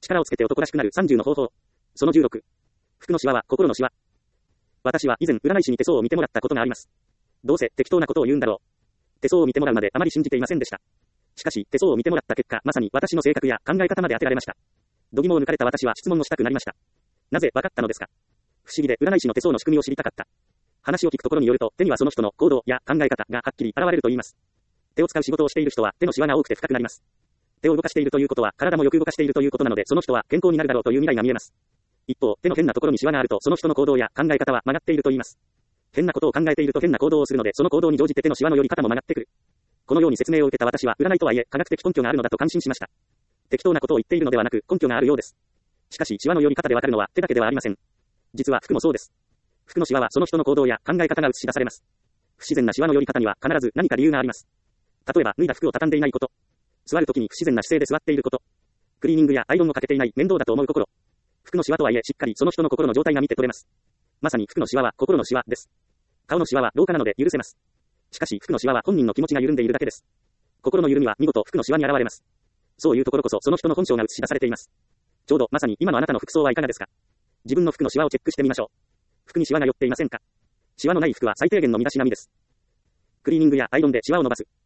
力をつけて男らしくなる30の方法。その16。服のシワは心のシワ。私は以前占い師に手相を見てもらったことがあります。どうせ適当なことを言うんだろう。手相を見てもらうまであまり信じていませんでした。しかし、手相を見てもらった結果、まさに私の性格や考え方まで当てられました。度肝を抜かれた私は質問をしたくなりました。なぜ分かったのですか？不思議で占い師の手相の仕組みを知りたかった。話を聞くところによると、手にはその人の行動や考え方がはっきり現れると言います。手を使う仕事をしている人は手のシワが多くて深くなります。手を動かしているということは体もよく動かしているということなので、その人は健康になるだろうという未来が見えます。一方、手の変なところにシワがあると、その人の行動や考え方は曲がっていると言います。変なことを考えていると変な行動をするので、その行動に乗じて手のシワの寄り方も曲がってくる。このように説明を受けた私は、占いとはいえ科学的根拠があるのだと感心しました。適当なことを言っているのではなく、根拠があるようです。しかし、シワの寄り方でわかるのは手だけではありません。実は服もそうです。服のシワはその人の行動や考え方が映し出されます。不自然なシワの寄り方には必ず何か理由があります。例えば、脱いだ服を畳んでいないこと。座るときに不自然な姿勢で座っていること。クリーニングやアイロンをかけていない面倒だと思う心。服のシワとはいえしっかりその人の心の状態が見て取れます。まさに服のシワは心のシワです。顔のシワは老化なので許せます。しかし服のシワは本人の気持ちが緩んでいるだけです。心の緩みは見事服のシワに現れます。そういうところこそその人の本性が映し出されています。ちょうどまさに今のあなたの服装はいかがですか？自分の服のシワをチェックしてみましょう。服にシワが寄っていませんか？シワのない服は最低限の身だしなみです。クリーニングやアイロンでシワを伸ばす。